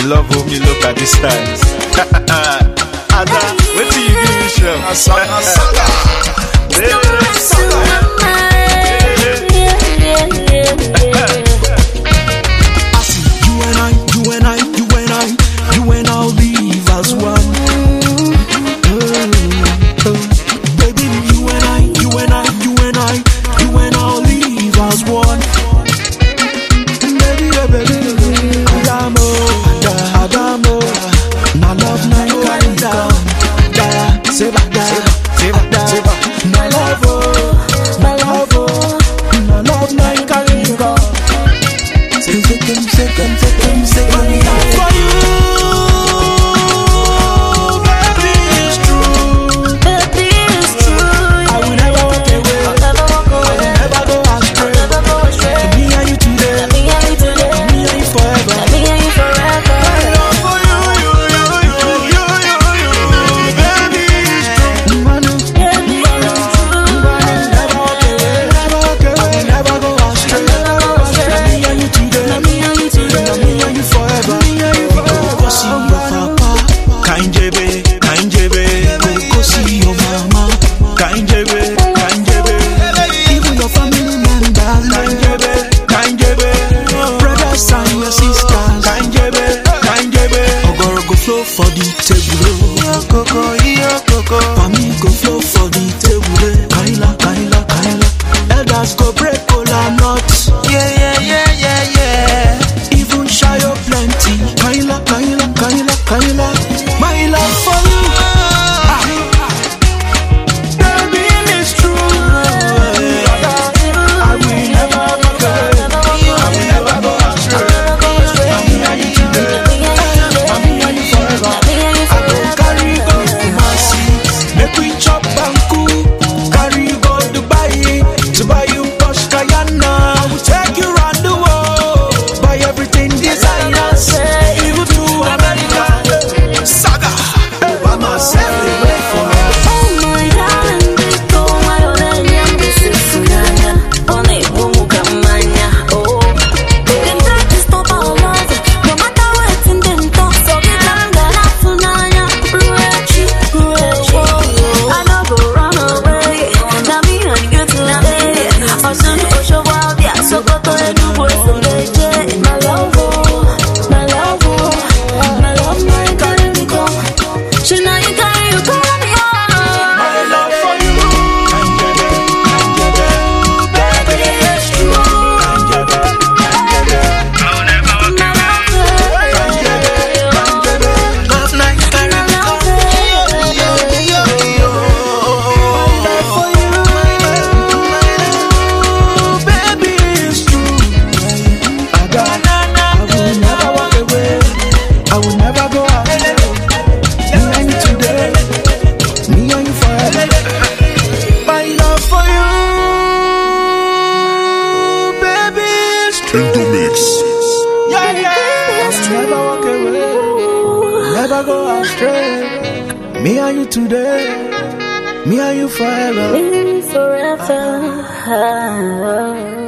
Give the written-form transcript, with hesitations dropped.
love whom you look at this time. Ada, wait till you give me shell. You and I'll live as one. Baby, you and I'll live as one. Baby, Adamo, my love, my kinda. Seba, my love, my love, my kinda. Second, for you. For the table, Coco, for me go flow for the table. Kaila, elders go break cola nuts. Yeah. Even shy of plenty. Kaila, my love for you. Baby, it's true. I will never go. I will never go astray. Never go astray. Me and you today, me and you forever. Me and you forever.